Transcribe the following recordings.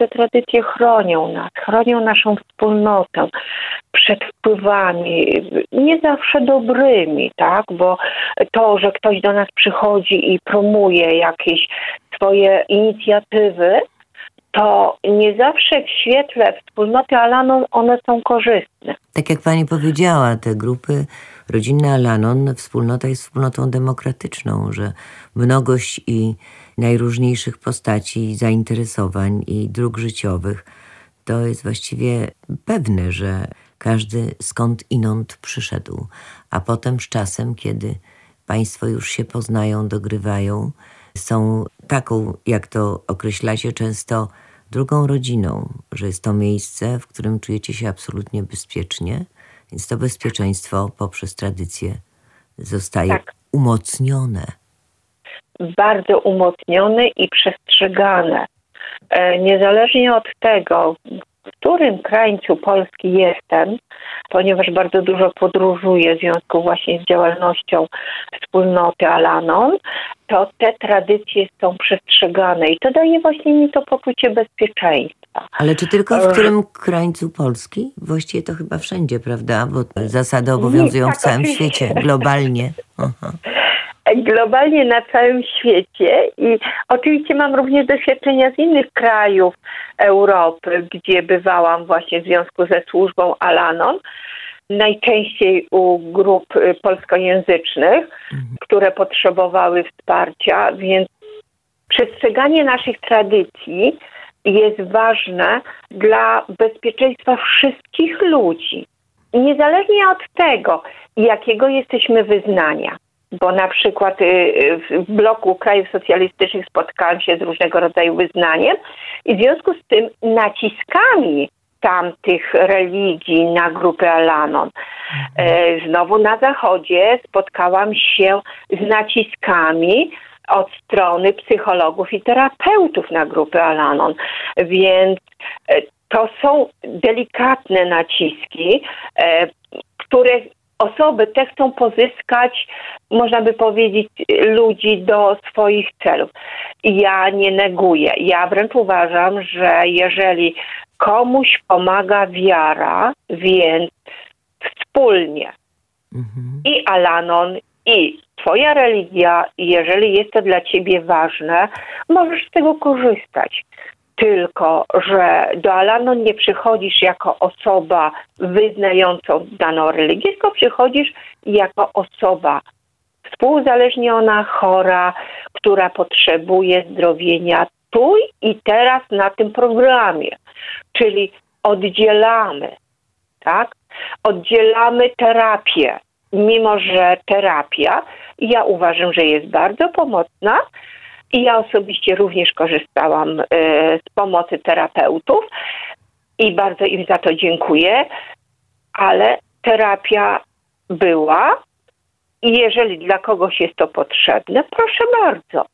te tradycje chronią nas, chronią naszą wspólnotę przed wpływami, nie zawsze dobrymi, tak? Bo to, że ktoś do nas przychodzi i promuje jakieś swoje inicjatywy, to nie zawsze w świetle wspólnoty Al-Anon one są korzystne. Tak jak pani powiedziała, te grupy rodzinne Al-Anon, wspólnota jest wspólnotą demokratyczną, że mnogość i najróżniejszych postaci, zainteresowań i dróg życiowych, to jest właściwie pewne, że każdy skądinąd przyszedł. A potem z czasem, kiedy państwo już się poznają, dogrywają, są taką, jak to określacie często, drugą rodziną, że jest to miejsce, w którym czujecie się absolutnie bezpiecznie, więc to bezpieczeństwo poprzez tradycję zostaje umocnione. Bardzo umocnione i przestrzegane. Niezależnie od tego, w którym krańcu Polski jestem, ponieważ bardzo dużo podróżuję w związku właśnie z działalnością wspólnoty Al-Anon, to te tradycje są przestrzegane i to daje właśnie mi to poczucie bezpieczeństwa. Ale czy tylko w którym krańcu Polski? Właściwie to chyba wszędzie, prawda? Bo zasady obowiązują w całym świecie, globalnie. Aha. Globalnie na całym świecie i oczywiście mam również doświadczenia z innych krajów Europy, gdzie bywałam właśnie w związku ze służbą Al-Anon, najczęściej u grup polskojęzycznych, które potrzebowały wsparcia, więc przestrzeganie naszych tradycji jest ważne dla bezpieczeństwa wszystkich ludzi. Niezależnie od tego, jakiego jesteśmy wyznania. Bo na przykład w bloku krajów socjalistycznych spotkałam się z różnego rodzaju wyznaniem i w związku z tym naciskami tamtych religii na grupę Al-Anon. Znowu na Zachodzie spotkałam się z naciskami od strony psychologów i terapeutów na grupę Al-Anon. Więc to są delikatne naciski, które osoby te chcą pozyskać, można by powiedzieć, ludzi do swoich celów. Ja nie neguję. Ja wręcz uważam, że jeżeli komuś pomaga wiara, więc wspólnie i Al-Anon, i twoja religia, jeżeli jest to dla ciebie ważne, możesz z tego korzystać. Tylko że do Al-Anon nie przychodzisz jako osoba wyznającą daną religię, tylko przychodzisz jako osoba współuzależniona, chora, która potrzebuje zdrowienia tu i teraz na tym programie. Czyli oddzielamy, tak? Oddzielamy terapię. Mimo że terapia, ja uważam, że jest bardzo pomocna, i ja osobiście również korzystałam z pomocy terapeutów i bardzo im za to dziękuję, ale terapia była i jeżeli dla kogoś jest to potrzebne, proszę bardzo.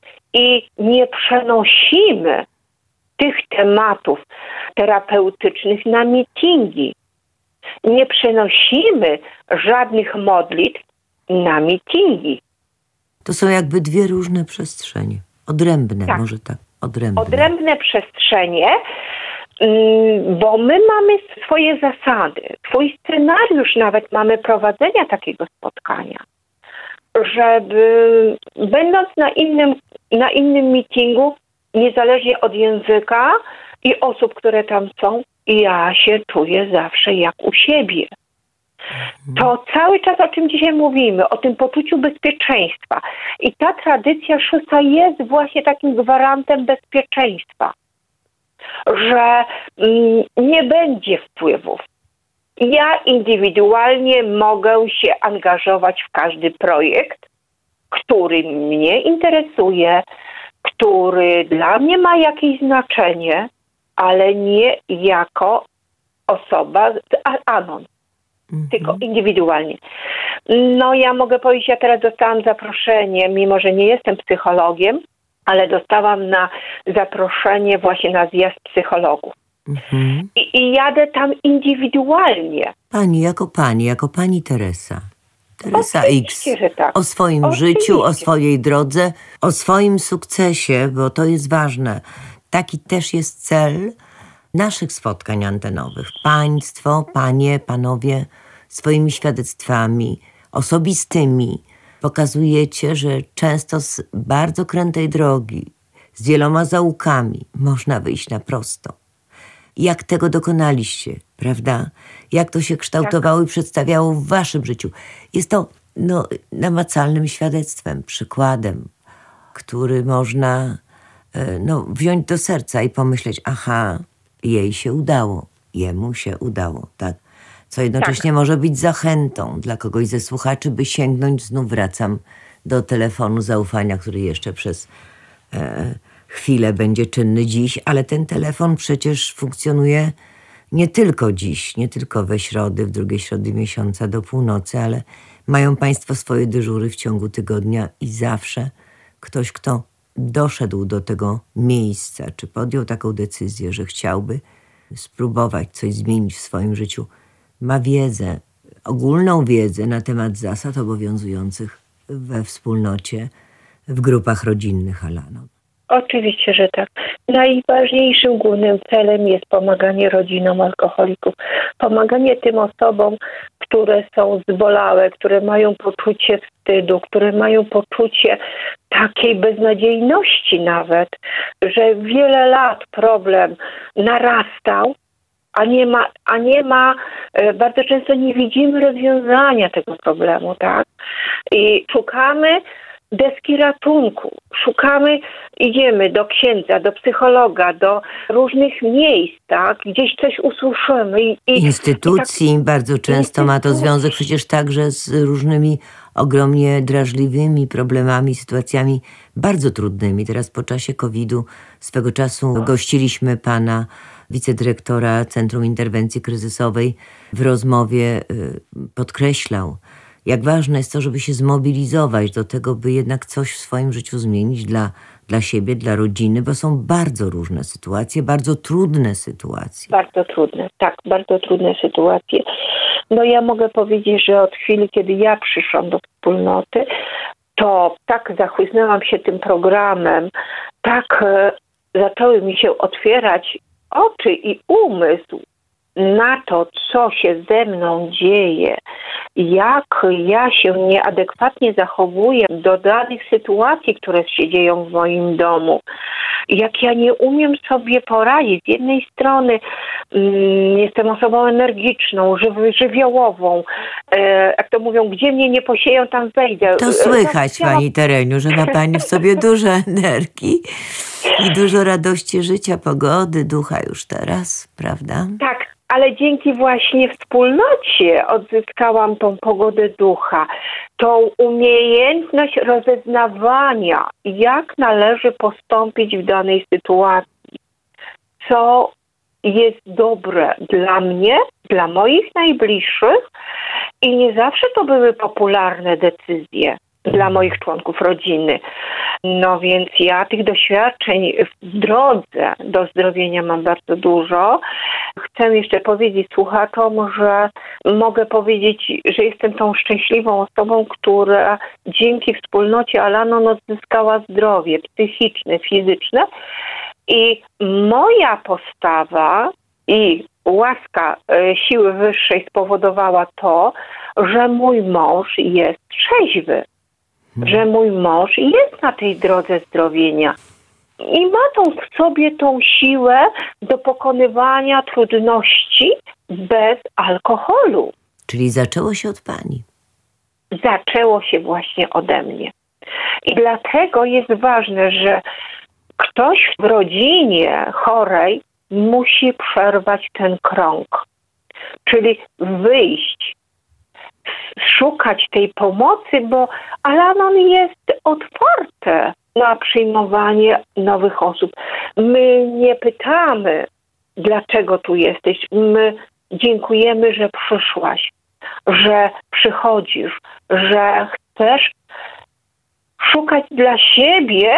I nie przenosimy tych tematów terapeutycznych na mityngi. Nie przenosimy żadnych modlitw na mityngi. To są jakby dwie różne przestrzenie. Odrębne, tak. Może tak. Odrębne przestrzenie, bo my mamy swoje zasady. Swój scenariusz nawet mamy prowadzenia takiego spotkania. Żeby będąc na innym meetingu, niezależnie od języka i osób, które tam są, ja się czuję zawsze jak u siebie. To cały czas, o czym dzisiaj mówimy, o tym poczuciu bezpieczeństwa. I ta tradycja szósta jest właśnie takim gwarantem bezpieczeństwa, że nie będzie wpływów. Ja indywidualnie mogę się angażować w każdy projekt, który mnie interesuje, który dla mnie ma jakieś znaczenie, ale nie jako osoba z Al-Anon. Tylko indywidualnie. No ja mogę powiedzieć, ja teraz dostałam zaproszenie, mimo że nie jestem psychologiem, ale dostałam na zaproszenie właśnie na zjazd psychologów. I jadę tam indywidualnie. Jako pani Teresa. Teresa X. Tak. O swoim życiu, o swojej drodze, o swoim sukcesie, bo to jest ważne. taki też jest cel naszych spotkań antenowych. Państwo, panie, panowie swoimi świadectwami osobistymi pokazujecie, że często z bardzo krętej drogi, z wieloma zaułkami można wyjść na prosto. Jak tego dokonaliście, prawda? Jak to się kształtowało i przedstawiało w waszym życiu. Jest to namacalnym świadectwem, przykładem, który można wziąć do serca i pomyśleć, aha, jej się udało, jemu się udało, tak? Co jednocześnie może być zachętą dla kogoś ze słuchaczy, by sięgnąć, znów wracam do telefonu zaufania, który jeszcze przez chwilę będzie czynny dziś, ale ten telefon przecież funkcjonuje nie tylko dziś, nie tylko we środy, w drugiej środy miesiąca do północy, ale mają państwo swoje dyżury w ciągu tygodnia i zawsze ktoś, kto doszedł do tego miejsca, czy podjął taką decyzję, że chciałby spróbować coś zmienić w swoim życiu, ma wiedzę, ogólną wiedzę na temat zasad obowiązujących we wspólnocie, w grupach rodzinnych Al-Anon. Oczywiście, że tak. Najważniejszym, głównym celem jest pomaganie rodzinom alkoholików. Pomaganie tym osobom, które są zbolałe, które mają poczucie wstydu, które mają poczucie takiej beznadziejności nawet, że wiele lat problem narastał, a nie ma, bardzo często nie widzimy rozwiązania tego problemu, tak? I szukamy deski ratunku. Idziemy do księdza, do psychologa, do różnych miejsc, tak? Gdzieś coś usłyszymy. Instytucji bardzo często ma to związek przecież także z różnymi ogromnie drażliwymi problemami, sytuacjami bardzo trudnymi. Teraz po czasie COVID-u swego czasu gościliśmy pana wicedyrektora Centrum Interwencji Kryzysowej. W rozmowie podkreślał, jak ważne jest to, żeby się zmobilizować do tego, by jednak coś w swoim życiu zmienić dla siebie, dla rodziny, bo są bardzo różne sytuacje, bardzo trudne sytuacje. Bardzo trudne, tak, bardzo trudne sytuacje. Ja mogę powiedzieć, że od chwili, kiedy ja przyszłam do wspólnoty, to tak zachłysnęłam się tym programem, tak zaczęły mi się otwierać oczy i umysł na to, co się ze mną dzieje, jak ja się nieadekwatnie zachowuję do danych sytuacji, które się dzieją w moim domu, jak ja nie umiem sobie poradzić. Z jednej strony jestem osobą energiczną, żywiołową, jak to mówią, gdzie mnie nie posieją, tam wejdę. To słychać, pani Tereniu, że ma pani w sobie dużo energii i dużo radości życia, pogody, ducha już teraz, prawda? Tak. Ale dzięki właśnie wspólnocie odzyskałam tą pogodę ducha, tą umiejętność rozeznawania, jak należy postąpić w danej sytuacji, co jest dobre dla mnie, dla moich najbliższych i nie zawsze to były popularne decyzje dla moich członków rodziny. Więc ja tych doświadczeń w drodze do zdrowienia mam bardzo dużo. Chcę jeszcze powiedzieć słuchaczom, że mogę powiedzieć, że jestem tą szczęśliwą osobą, która dzięki wspólnocie Al-Anon odzyskała zdrowie psychiczne, fizyczne i moja postawa i łaska siły wyższej spowodowała to, że mój mąż jest trzeźwy. Że mój mąż jest na tej drodze zdrowienia i ma w sobie tą siłę do pokonywania trudności bez alkoholu. Czyli zaczęło się od pani. Zaczęło się właśnie ode mnie. I dlatego jest ważne, że ktoś w rodzinie chorej musi przerwać ten krąg. Czyli wyjść, szukać tej pomocy, bo Al-Anon jest otwarte na przyjmowanie nowych osób. My nie pytamy, dlaczego tu jesteś. My dziękujemy, że przyszłaś, że przychodzisz, że chcesz szukać dla siebie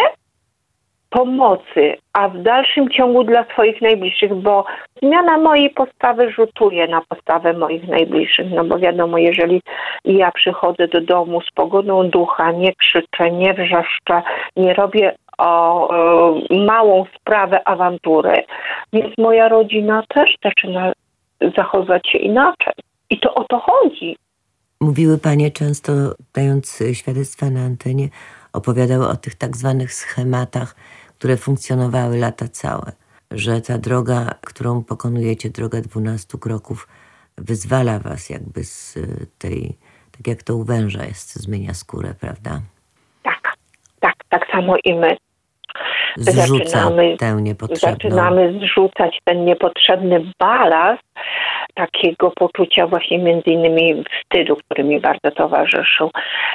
pomocy, a w dalszym ciągu dla swoich najbliższych, bo zmiana mojej postawy rzutuje na postawę moich najbliższych, bo wiadomo, jeżeli ja przychodzę do domu z pogodą ducha, nie krzyczę, nie wrzeszczę, nie robię o małą sprawę awantury, więc moja rodzina też zaczyna zachowywać się inaczej. I to o to chodzi. Mówiły panie często, dając świadectwa na antenie, opowiadały o tych tak zwanych schematach, które funkcjonowały lata całe. Że ta droga, którą pokonujecie, droga 12 kroków, wyzwala was jakby z tej, tak jak to u węża jest, zmienia skórę, prawda? Tak samo i my. Zaczynamy zrzucać ten niepotrzebny balast takiego poczucia właśnie między innymi wstydu, który mi bardzo towarzyszył.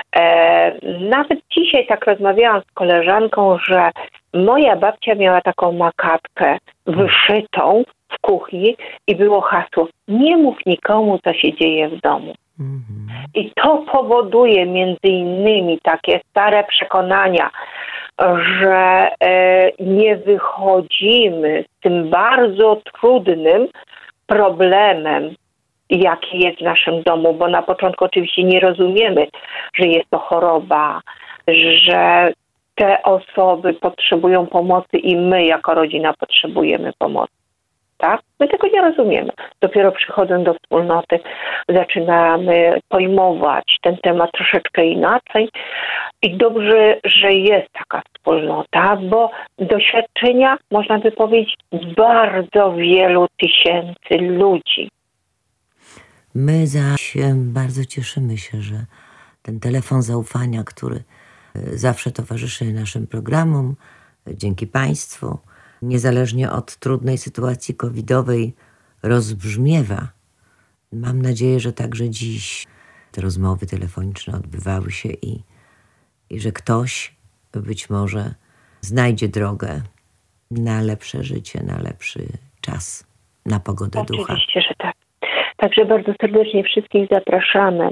Nawet dzisiaj tak rozmawiałam z koleżanką, że moja babcia miała taką makatkę wyszytą w kuchni i było hasło: nie mów nikomu, co się dzieje w domu. I to powoduje między innymi takie stare przekonania, że nie wychodzimy z tym bardzo trudnym problemem, jaki jest w naszym domu, bo na początku oczywiście nie rozumiemy, że jest to choroba, że te osoby potrzebują pomocy i my jako rodzina potrzebujemy pomocy. Tak? My tego nie rozumiemy. Dopiero przychodząc do wspólnoty zaczynamy pojmować ten temat troszeczkę inaczej i dobrze, że jest taka wspólnota, bo doświadczenia, można by powiedzieć, bardzo wielu tysięcy ludzi. My zaś bardzo cieszymy się, że ten telefon zaufania, który zawsze towarzyszy naszym programom, dzięki państwu, niezależnie od trudnej sytuacji covidowej, rozbrzmiewa. Mam nadzieję, że także dziś te rozmowy telefoniczne odbywały się i że ktoś być może znajdzie drogę na lepsze życie, na lepszy czas, na pogodę ducha. Oczywiście, że tak. Także bardzo serdecznie wszystkich zapraszamy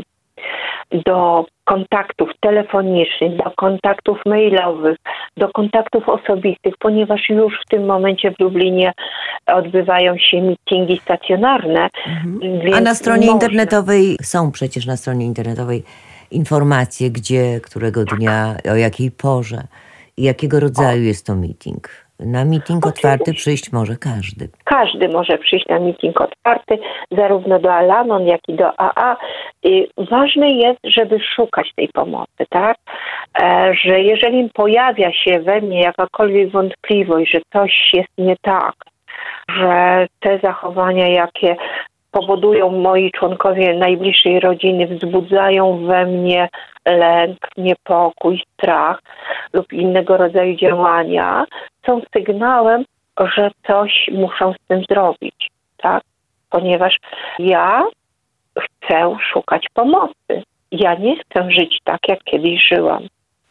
do kontaktów telefonicznych, do kontaktów mailowych, do kontaktów osobistych, ponieważ już w tym momencie w Lublinie odbywają się meetingi stacjonarne. A na stronie internetowej są przecież na stronie internetowej informacje, gdzie, którego dnia, o jakiej porze i jakiego rodzaju jest to meeting. Na meeting otwarty przyjść może każdy. Każdy może przyjść na meeting otwarty, zarówno do Al-Anon, jak i do AA. I ważne jest, żeby szukać tej pomocy, tak? Że jeżeli pojawia się we mnie jakakolwiek wątpliwość, że coś jest nie tak, że te zachowania, jakie powodują moi członkowie najbliższej rodziny, wzbudzają we mnie lęk, niepokój, strach lub innego rodzaju działania, są sygnałem, że coś muszą z tym zrobić, tak? Ponieważ ja chcę szukać pomocy. Ja nie chcę żyć tak, jak kiedyś żyłam.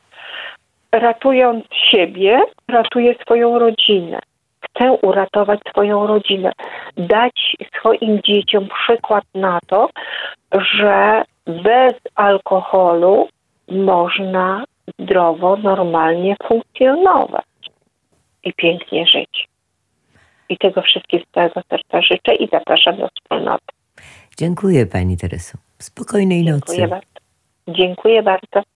Ratując siebie, ratuję swoją rodzinę. Chcę uratować swoją rodzinę. Dać swoim dzieciom przykład na to, że bez alkoholu można zdrowo, normalnie funkcjonować i pięknie żyć. I tego wszystkim z całego serca życzę i zapraszam do wspólnoty. Dziękuję pani Tereso. Spokojnej nocy. Dziękuję bardzo. Dziękuję bardzo.